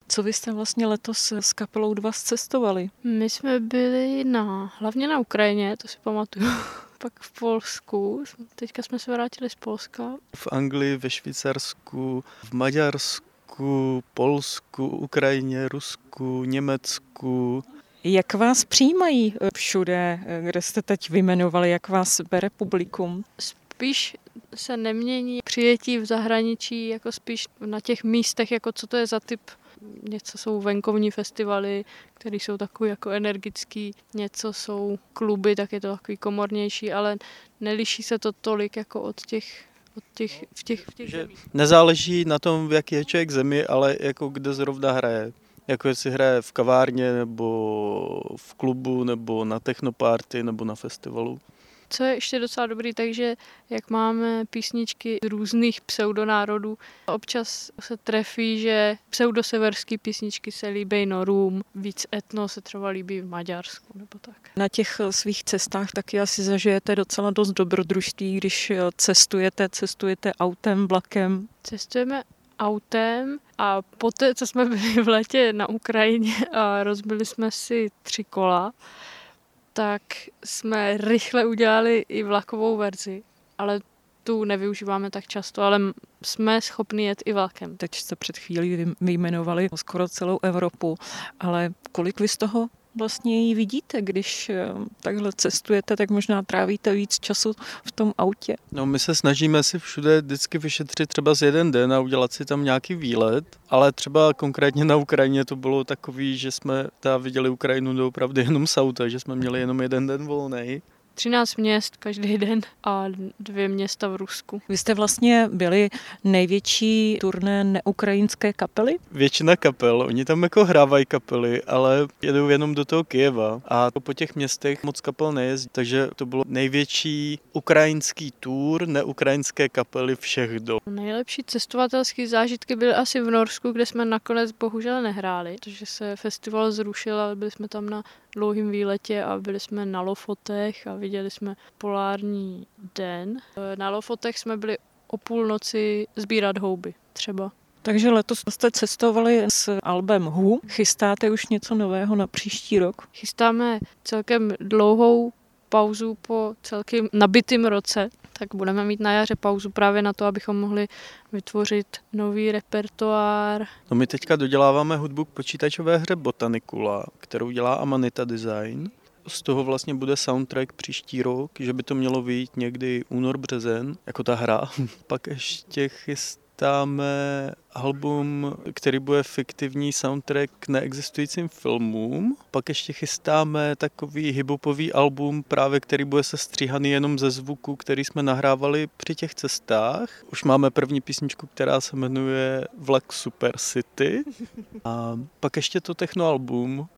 Co vy jste vlastně letos s kapelou 2 zcestovali? My jsme byli hlavně na Ukrajině, to si pamatuju. Pak v Polsku, teďka jsme se vrátili z Polska. V Anglii, ve Švýcarsku, v Maďarsku, Polsku, Ukrajině, Rusku, Německu. Jak vás přijímají všude, kde jste teď vyjmenovali, jak vás bere publikum? Spíš se nemění přijetí v zahraničí, jako spíš na těch místech, jako co to je za typ. Něco jsou venkovní festivaly, které jsou takový jako energický, něco jsou kluby, tak je to takový komornější, ale neliší se to tolik jako od těch zemích. Nezáleží na tom, v jaký je člověk zemi, ale jako kde zrovna hraje. Jako jestli hraje v kavárně, nebo v klubu, nebo na technoparty, nebo na festivalu. Co je ještě docela dobrý, takže jak máme písničky z různých pseudonárodů, občas se trefí, že pseudoseverský písničky se líbí Norům, víc etno se třeba líbí v Maďarsku nebo tak. Na těch svých cestách taky asi zažijete docela dost dobrodružství, když cestujete autem, vlakem. Cestujeme autem a poté, co jsme byli v létě na Ukrajině a rozbili jsme si 3 kola, tak jsme rychle udělali i vlakovou verzi, ale tu nevyužíváme tak často, ale jsme schopni jet i vlakem. Teď jste před chvílí vyjmenovali skoro celou Evropu, ale kolik vy z toho vlastně ji vidíte, když takhle cestujete, tak možná trávíte víc času v tom autě? No, my se snažíme si všude vždycky vyšetřit třeba z jeden den a udělat si tam nějaký výlet, ale třeba konkrétně na Ukrajině to bylo takový, že jsme viděli Ukrajinu doopravdy jenom z auta, že jsme měli jenom jeden den volnej. 13 měst každý den a 2 města v Rusku. Vy jste vlastně byli největší turné neukrajinské kapely? Většina kapel, oni tam jako hrávají kapely, ale jedou jenom do toho Kyjeva a po těch městech moc kapel nejezdí, takže to bylo největší ukrajinský tour neukrajinské kapely všech dob. Nejlepší cestovatelské zážitky byly asi v Norsku, kde jsme nakonec bohužel nehráli, protože se festival zrušil, ale byli jsme tam na dlouhým výletě a byli jsme na Lofotech a viděli jsme polární den. Na Lofotech jsme byli o půlnoci sbírat houby třeba. Takže letos jste cestovali s albem Who. Chystáte už něco nového na příští rok? Chystáme celkem dlouhou pauzu po celkem nabitým roce, tak budeme mít na jaře pauzu právě na to, abychom mohli vytvořit nový repertoár. No, my teďka doděláváme hudbu k počítačové hře Botanicula, kterou dělá Amanita Design. Z toho vlastně bude soundtrack příští rok, že by to mělo vyjít někdy únor, březen, jako ta hra. Pak ještě chystáme album, který bude fiktivní soundtrack k neexistujícím filmům. Pak ještě chystáme takový hiphopový album, právě který bude sestříhaný jenom ze zvuku, který jsme nahrávali při těch cestách. Už máme první písničku, která se jmenuje Vlak Super City. A pak ještě to technoalbum,